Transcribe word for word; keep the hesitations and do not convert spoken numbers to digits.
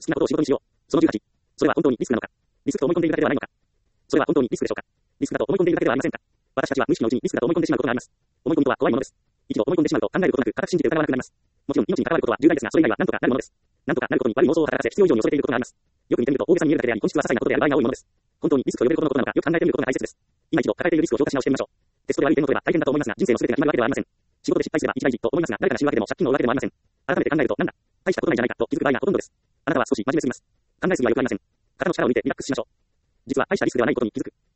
好きなことを仕事にしよう。そのじゅうはち。それは本当にリスクなのか。リスクと思い込んでいるだけではないのか。それは本当にリスクでしょうか。リスクだと思い込んでいるだけではありませんか。私たちは無意識のうちにリスクだと思い込んでしまうことがあります。思い込みとは怖いものです。一度思い込んでしまうと考えることなく固く信じて疑わなくなります。もちろん命に関わることは重大ですが、それ以外は何とかなるものです。何とかなることに悪い妄想を働かせ必要以上に恐れていることがあります。よく見てみると大げさに見えるだけであり、本質は些細なことである場合が多いものです。本当にリスクと呼べることのことなのか、よく考えてみることが大切です。今一度抱えているリスクを評価し直してみましょう。テストで悪い点を取れば大変だと思いますが、人生の全てが決まるわけではありません。仕事で失敗すれば一大事と思いますが、誰かが死ぬわけでも借金の負うわけでもありません。改めて考えると、なんだ、大したことないじゃないかと気づく場合がほとんどです。あなたは少し真面目すぎます。考えすぎはよくありません。肩の力を抜いてリラックスしましょう。実は大したリスクではないことに気づく。